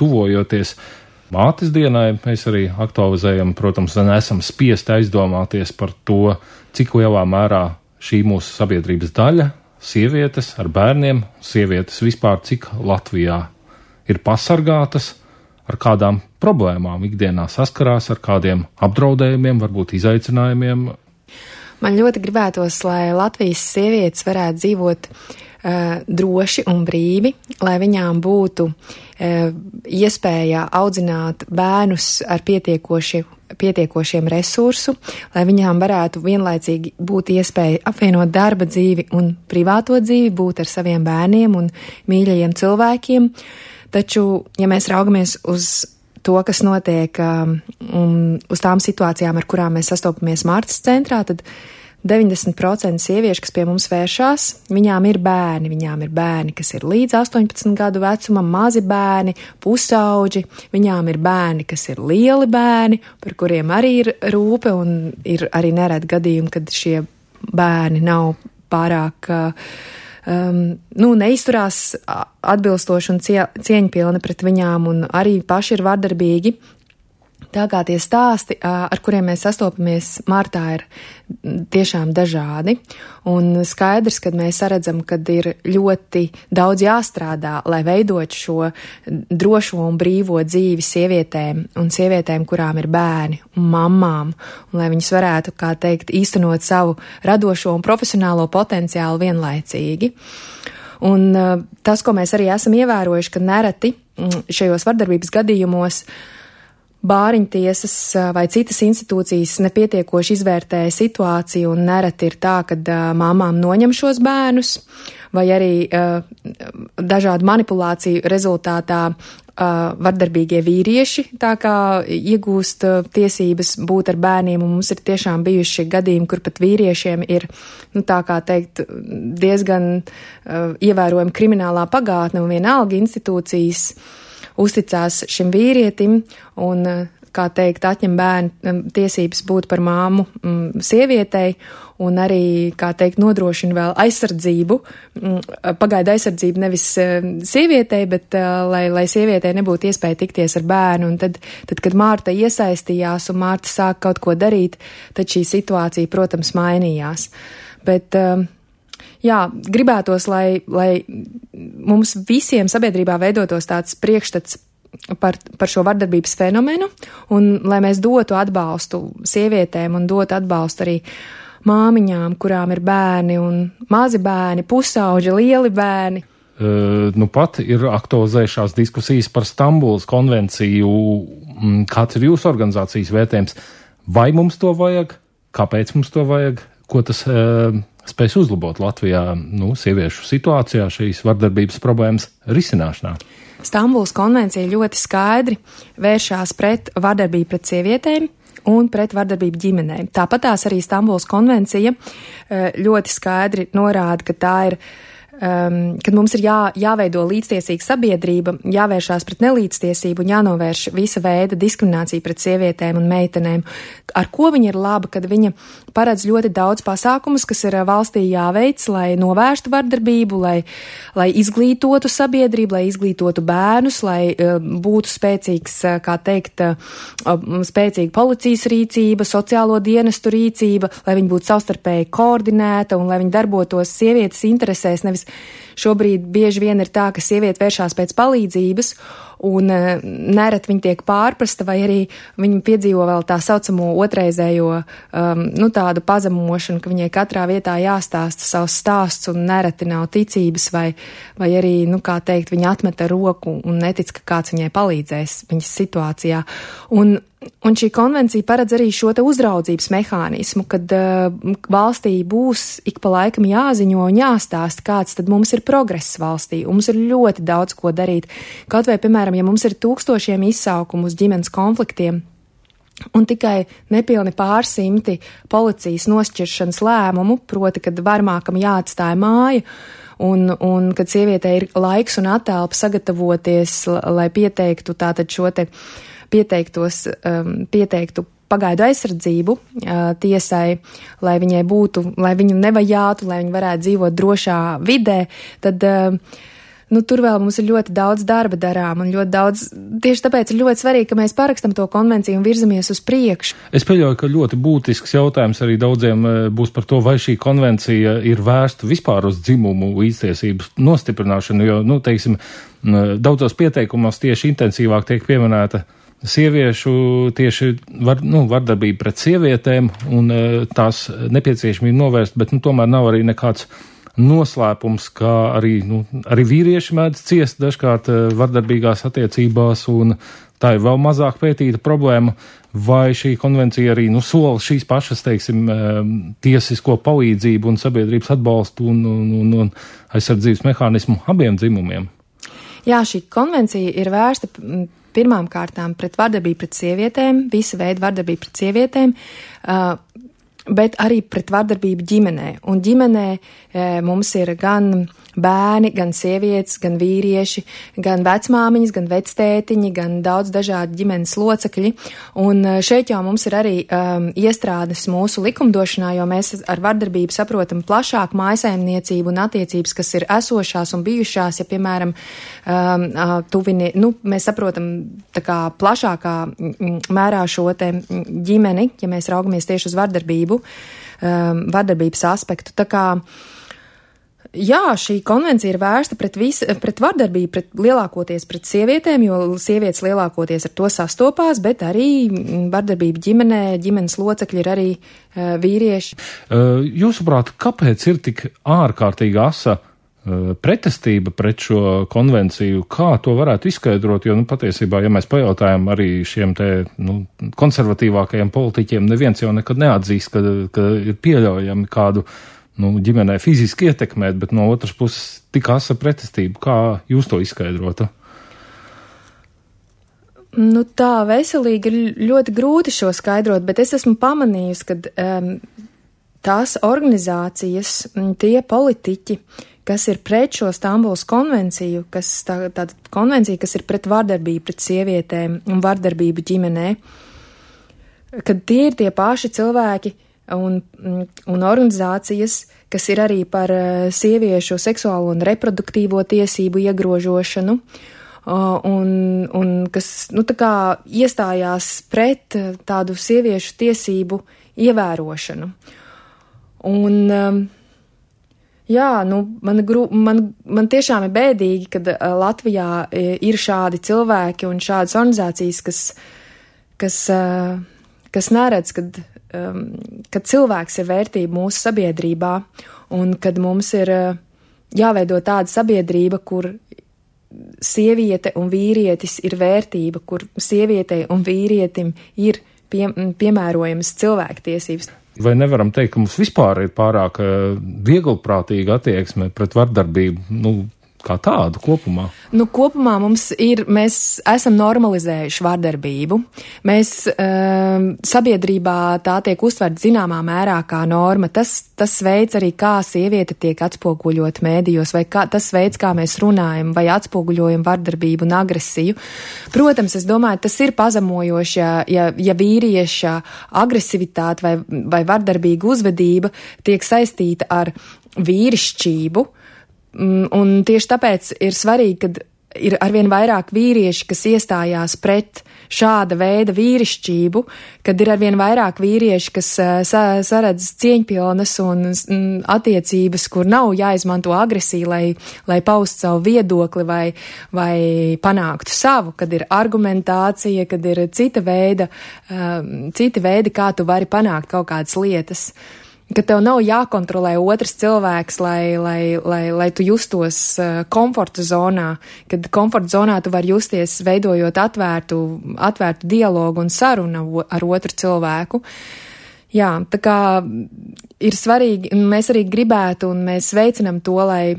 tuvojoties mātes dienai, mēs arī aktualizējam, protams, nesam spiesti aizdomāties par to, cik lielā mērā šī mūsu sabiedrības daļa, sievietes ar bērniem, sievietes vispār, cik Latvijā ir pasargātas, ar kādām problēmām ikdienā saskarās, ar kādiem apdraudējumiem, varbūt izaicinājumiem. Man ļoti gribētos, lai Latvijas sievietes varētu dzīvot droši un brīvi, lai viņām būtu iespēja audzināt bērnus ar pietiekošiem resursu, lai viņām varētu vienlaicīgi būt iespēja apvienot darba dzīvi un privāto dzīvi, būt ar saviem bērniem un mīļajiem cilvēkiem. Taču, ja mēs raugamies uz to, kas notiek, uz tām situācijām, ar kurām mēs sastopamies Martas centrā, tad 90% sieviešu, kas pie mums vēršās, viņām ir bērni, kas ir līdz 18 gadu vecumam, mazi bērni, pusauģi, viņām ir bērni, kas ir lieli bērni, par kuriem arī ir rūpe, un ir arī nereti gadījumi, kad šie bērni nav pārāk neizturās atbilstoši un cieņpilni pret viņām, un arī paši ir vardarbīgi. Tā kā tie stāsti, ar kuriem mēs sastopamies Martā, ir tiešām dažādi, un skaidrs, kad mēs redzam, kad ir ļoti daudz jāstrādā, lai veidot šo drošo un brīvo dzīvi sievietēm, kurām ir bērni un mammām, un lai viņas varētu, kā teikt, īstenot savu radošo un profesionālo potenciālu vienlaicīgi. Un tas, ko mēs arī esam ievērojuši, ka nereti šajos vardarbības gadījumos bāriņtiesas vai citas institūcijas nepietiekoši izvērtē situāciju, un nereti ir tā, ka māmām noņem šos bērnus, vai arī dažādu manipulāciju rezultātā vardarbīgie vīrieši tā kā iegūst tiesības būt ar bērniem, un mums ir tiešām bijuši gadījumi, kur pat vīriešiem ir, tā kā teikt, diezgan ievērojama kriminālā pagātne, un vienalga institūcijas uzticās šim vīrietim un, kā teikt, atņem bērnu tiesības būt par māmu sievietei, un arī, kā teikt, nodrošina vēl aizsardzību, pagaidu aizsardzību nevis sievietei, bet lai sievietei nebūtu iespēja tikties ar bērnu, un tad, kad Marta iesaistījās un Marta sāk kaut ko darīt, tad šī situācija, protams, mainījās. Bet jā, gribētos, lai mums visiem sabiedrībā veidotos tāds priekšstats par šo vardarbības fenomenu, un lai mēs dotu atbalstu sievietēm un dotu atbalstu arī māmiņām, kurām ir bērni un mazi bērni, pusauģi, lieli bērni. Pat ir aktualizējušās diskusijas par Stambulas konvenciju. Kāds ir jūsu organizācijas vērtējums? Vai mums to vajag? Kāpēc mums to vajag? Ko tas spēs uzlabot Latvijā, sieviešu situācijā, šīs vardarbības problēmas risināšanā? Stambulas konvencija ļoti skaidri vēršās pret vardarbību pret sievietēm un pret vardarbību ģimenēm. Tāpatās arī Stambulas konvencija ļoti skaidri norāda, ka tā ir, kad mums ir jāveido līdztiesīga sabiedrība, jāvēršās pret nelīdztiesību un jānovērš visa veida diskriminācija pret sievietēm un meitenēm. Ar ko viņa ir laba, kad viņa paredz ļoti daudz pasākumus, kas ir valstī jāveic, lai novērstu vardarbību, lai izglītotu sabiedrību, lai izglītotu bērnus, lai būtu spēcīgs, kā teikt, spēcīga policijas rīcība, sociālo dienestu rīcība, lai viņa būtu savstarpēji koordinēta un lai viņa darbotos sievietes interesēs, nevis šobrīd bieži vien ir tā, ka sieviete vēršās pēc palīdzības un nereti viņa tiek pārprasta, vai arī viņa piedzīvo vēl tā saucamo otrreizējo, tādu pazemošanu, ka viņai katrā vietā jāstāsta savs stāsts un nereti nav ticības, vai arī, kā teikt, viņa atmeta roku un netic, ka kāds viņai palīdzēs viņas situācijā. Un šī konvencija paredz arī šo te uzraudzības mehānismu, kad valstī būs ik pa laikam jāziņo un jāstāsta, kāds tad mums ir progress valstī. Un mums ir ļoti daudz ko darīt. Kaut vai, piemēram, ja mums ir 1000 izsaukumu uz ģimenes konfliktiem un tikai nepilni pārsimti policijas nošķiršanas lēmumu, proti, kad varmākam jāatstāja māja, un kad sievietei ir laiks un attelpa sagatavoties, lai pieteiktu tātad šo te pieteiktu pagaidu aizsardzību tiesai, lai viņai būtu, lai viņu nevajātu, lai viņa varētu dzīvot drošā vidē, tad tur vēl mums ir ļoti daudz darba darām un ļoti daudz, tieši tāpēc ir ļoti svarīgi, ka mēs parakstam to konvenciju un virzamies uz priekšu. Es pieļauju, ka ļoti būtisks jautājums arī daudziem būs par to, vai šī konvencija ir vērsta vispār uz dzimumu līdztiesības nostiprināšanu, jo, teiksim, daudzos pieteikumos tieši intensīvāk tiek pieminēta sieviešu tieši vardarbība pret sievietēm un tās nepieciešamība novērst, bet tomēr nav arī nekāds noslēpums, ka arī vīrieši mēdz ciest dažkārt vardarbīgās attiecībās, un tā ir vēl mazāk pētīta problēma, vai šī konvencija arī sola šīs pašas, teiksim, tiesisko palīdzību un sabiedrības atbalstu un aizsardzības mehānismu abiem dzimumiem. Jā, šī konvencija ir vērsta pirmām kārtām pret vardarbību pret sievietēm, visa veida vardarbību pret sievietēm, bet arī pret vardarbību ģimenē. Un ģimenē mums ir gan bērni, gan sievietes, gan vīrieši, gan vecmāmiņas, gan vectētiņi, gan daudz dažādi ģimenes locekļi. Un šeit jau mums ir arī iestrādes mūsu likumdošanā, jo mēs ar vardarbību saprotam plašāk mājsaimniecību un attiecības, kas ir esošās un bijušās, ja, piemēram, mēs saprotam tā kā plašākā mērā šo te ģimeni, ja mēs raugamies tieši uz vardarbību, vardarbības aspektu. Tā kā jā, šī konvencija ir vērsta pret vardarbību, lielākoties pret sievietēm, jo sievietes lielākoties ar to sastopās, bet arī vardarbība ģimenē, ģimenes locekļi ir arī vīrieši. Jūsuprāt, kāpēc ir tik ārkārtīgi asa pretestība pret šo konvenciju? Kā to varētu izskaidrot? Jo, patiesībā, ja mēs pajautājam arī šiem te, konservatīvākajiem politiķiem, neviens jau nekad neatzīst, ka ir pieļaujami kādu ģimenē fiziski ietekmēt, bet no otras puses tik asa pretestība. Kā jūs to izskaidrotu? Tā veselīgi ir ļoti grūti šo skaidrot, bet es esmu pamanījusi, ka tās organizācijas, tie politiķi, kas ir pret šo Stambulas konvenciju, tāda konvencija, kas ir pret vardarbību pret sievietēm un vardarbību ģimenē, kad tie ir tie paši cilvēki un organizācijas, kas ir arī par sieviešu seksuālo un reproduktīvo tiesību iegrožošanu, un kas, tā kā iestājās pret tādu sieviešu tiesību ievērošanu. Un, jā, man tiešām ir bēdīgi, kad Latvijā ir šādi cilvēki un šādas organizācijas, kas neredz, kad cilvēks ir vērtība mūsu sabiedrībā un kad mums ir jāveido tāda sabiedrība, kur sieviete un vīrietis ir vērtība, kur sievietei un vīrietim ir piemērojamas cilvēktiesības. Vai nevaram teikt, ka mums vispār ir pārāk vieglprātīga attieksme pret vardarbību, kā tādu kopumā? Kopumā mēs esam normalizējuši vardarbību. Mēs sabiedrībā tā tiek uztverta zināmā mērā kā norma. Tas veids arī, kā sieviete tiek atspoguļot mēdījos, vai tas veids, kā mēs runājam, vai atspoguļojam vardarbību un agresiju. Protams, es domāju, tas ir pazemojoši, ja vīrieša agresivitāte vai vardarbīga uzvedība tiek saistīta ar vīrišķību. Un tieši tāpēc ir svarīgi, kad ir arvien vairāk vīrieši, kas iestājās pret šāda veida vīrišķību, kad ir arvien vairāk vīrieši, kas saredz cieņpilnas un attiecības, kur nav jāizmanto agresija, lai paust savu viedokli vai panāktu savu, kad ir argumentācija, kad ir citi veidi, kā tu vari panākt kaut kādas lietas. Ka tev nav jākontrolē otrs cilvēks, lai tu justos komforta zonā, kad komforta zonā tu vari justies veidojot atvērtu dialogu un sarunu ar otru cilvēku. Jā, tā kā ir svarīgi, un mēs arī gribētu, un mēs veicinam to,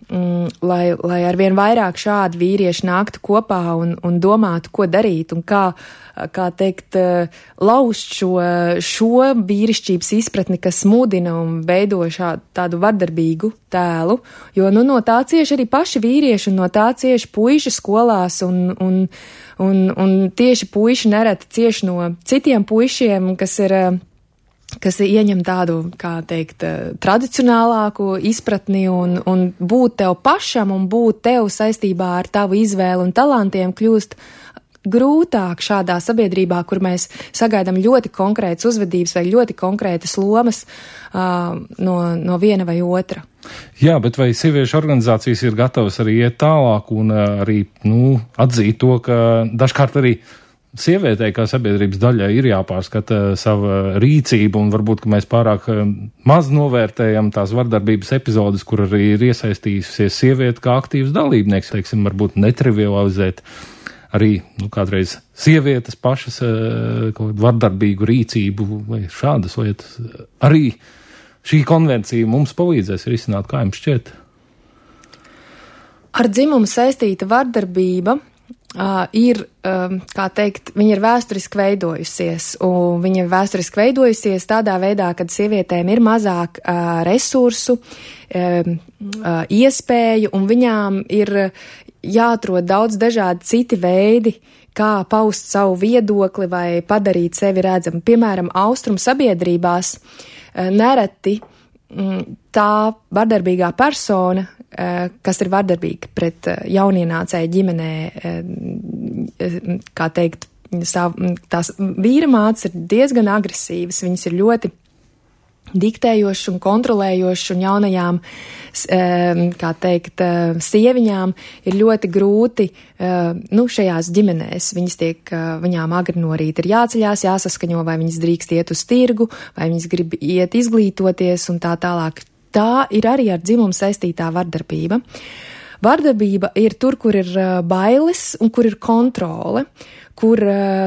lai arvien vairāk šādi vīrieši nāktu kopā un domātu, ko darīt, un kā teikt, lauzt šo vīrišķības izpratni, kas mudina un veido tādu vardarbīgu tēlu, jo, no tā cieši arī paši vīrieši, un no tā cieši puiši skolās, un tieši puiši nereti cieši no citiem puišiem, kas ieņem tādu, kā teikt, tradicionālāku izpratni un būt tev pašam un būt tev saistībā ar tavu izvēli un talantiem kļūst grūtāk šādā sabiedrībā, kur mēs sagaidām ļoti konkrētas uzvedības vai ļoti konkrētas lomas no viena vai otra. Jā, bet vai sieviešu organizācijas ir gatavas arī iet tālāk un arī, atzīt to, ka dažkārt arī sievietei kā sabiedrības daļai ir jāpārskata sava rīcība, un varbūt, ka mēs pārāk maz novērtējam tās vardarbības epizodes, kur arī ir iesaistījusies sieviete kā aktīvs dalībnieks, teiksim, varbūt netrivializēt arī, kādreiz sievietes pašas vardarbīgu rīcību vai šādas lietas. Arī šī konvencija mums palīdzēs risināt, kā jums šķiet? Ar dzimumu saistīta vardarbība ir, kā teikt, viņa ir vēsturiski veidojusies, un viņa ir vēsturiski veidojusies tādā veidā, kad sievietēm ir mazāk resursu, iespēju, un viņām ir jāatrod daudz dažādi citi veidi, kā paust savu viedokli vai padarīt sevi redzamu. Piemēram, austrumu sabiedrībās nereti tā vardarbīgā persona, kas ir vardarbīga pret jaunienācēju ģimenē, kā teikt, tās vīra mātes ir diezgan agresīvas, viņas ir ļoti diktējošas un kontrolējošas, un jaunajām, kā teikt, sieviņām ir ļoti grūti, šajās ģimenēs. Viņām agri no rīta ir jāceļās, jāsaskaņo, vai viņas drīkst iet uz tirgu, vai viņas grib iet izglītoties un tā tālāk. Tā ir arī ar dzimumu saistītā vardarbība. Vardarbība ir tur, kur ir bailes un kur ir kontrole, kur,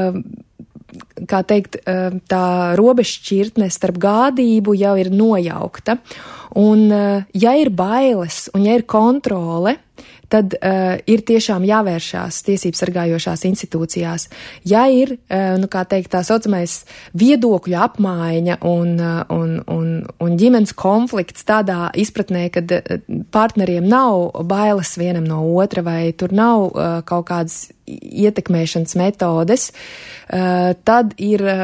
kā teikt, tā robežšķirtne starp gādību jau ir nojaukta. Un, ja ir bailes un ja ir kontrole, tad ir tiešām jāvēršās tiesību sargājošās institūcijās. Ja ir, kā teikt, tā saucamais viedokļu apmaiņa un ģimenes konflikts tādā izpratnē, kad partneriem nav bailes vienam no otra vai tur nav kaut kādas ietekmēšanas metodes, tad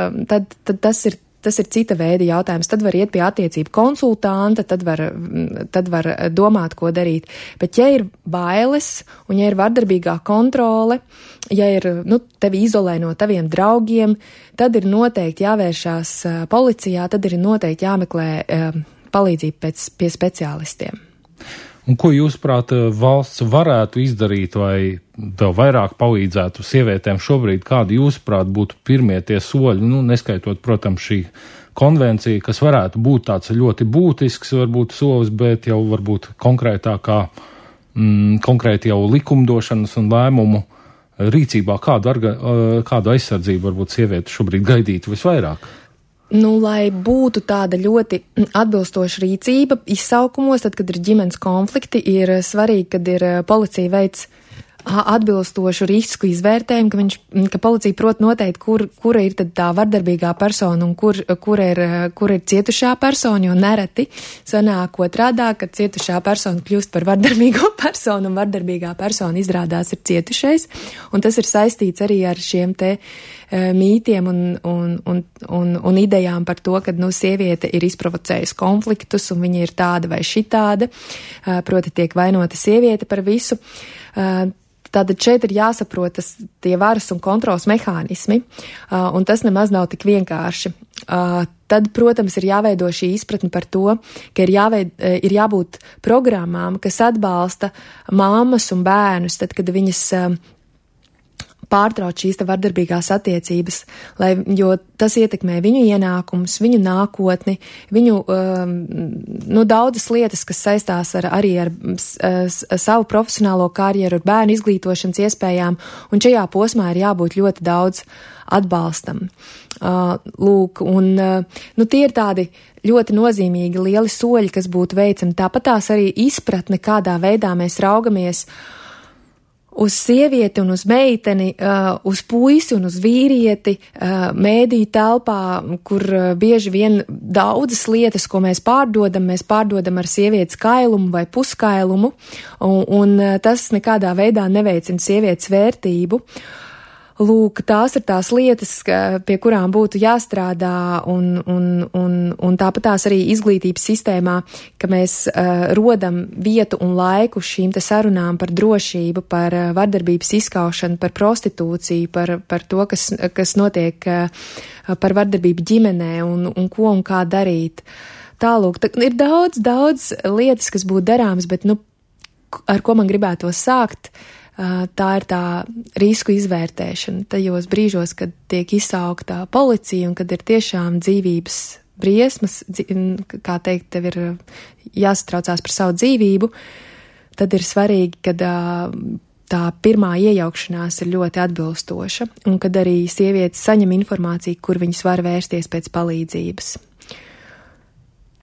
tas ir cita veida jautājums. Tad var iet pie attiecību konsultanta, tad var domāt, ko darīt. Bet ja ir bailes un ja ir vardarbīgā kontrole, ja ir, tevi izolē no taviem draugiem, tad ir noteikti jāvēršās policijā, tad ir noteikti jāmeklē palīdzību pie speciālistiem. Un ko jūsuprāt valsts varētu izdarīt, vai vēl vairāk palīdzētu sievietēm šobrīd? Kādi jūsuprāt būtu pirmie tie soļi, neskaitot, protams, šī konvencija, kas varētu būt tāds ļoti būtisks, varbūt solis, bet jau varbūt konkrētākā, konkrēti jau likumdošanas un lēmumu rīcībā, kādu aizsardzību varbūt sievieti šobrīd gaidītu visvairāk? Lai būtu tāda ļoti atbilstoša rīcība izsaukumos, tad, kad ir ģimenes konflikti, ir svarīgi, kad ir policija veids atbilstošu risku izvērtējumu, ka policija prot noteikt, kura ir tad tā vardarbīgā persona un kur ir cietušā persona, jo nereti sanāk otrādā, ka cietušā persona kļūst par vardarbīgo personu un vardarbīgā persona izrādās ir cietušais, un tas ir saistīts arī ar šiem te mītiem un idejām par to, ka, sieviete ir izprovocējusi konfliktus un viņa ir tāda vai šitāda, proti tiek vainota sieviete par visu. Tātad šeit ir jāsaprot tie varas un kontrols mehānismi, un tas nemaz nav tik vienkārši. Tad, protams, ir jāveido šī izpratne par to, ka ir jābūt programmām, kas atbalsta māmas un bērnus, tad, kad viņas pārtrauc šīs vardarbīgās attiecības, jo tas ietekmē viņu ienākumus, viņu nākotni, viņu daudzas lietas, kas saistās arī ar savu profesionālo karjeru, ar bērnu izglītošanas iespējām, un šajā posmā ir jābūt ļoti daudz atbalstam. Tie ir tādi ļoti nozīmīgi lieli soļi, kas būtu veicami. Tāpat tās arī izpratne, kādā veidā mēs raugamies uz sievieti un uz meiteni, uz puisi un uz vīrieti, mēdīju telpā, kur bieži vien daudzas lietas, ko mēs pārdodam ar sievietes kailumu vai puskailumu, un tas nekādā veidā neveicina sievietes vērtību. Lūk, tās ir tās lietas, pie kurām būtu jāstrādā, un tāpat tās arī izglītības sistēmā, ka mēs rodam vietu un laiku šīm te sarunām par drošību, par vardarbības izskaušanu, par prostitūciju, par to, kas notiek par vardarbību ģimenē un ko un kā darīt. Tālūk, ir daudz lietas, kas būtu darāmas, bet, ar ko man gribētos sākt, tā ir tā risku izvērtēšana. Tajos brīžos, kad tiek izsaukta policija un kad ir tiešām dzīvības briesmas, kā teikt, tev ir jāsatraucās par savu dzīvību, tad ir svarīgi, kad tā pirmā iejaukšanās ir ļoti atbilstoša un kad arī sievietes saņem informāciju, kur viņas var vērsties pēc palīdzības.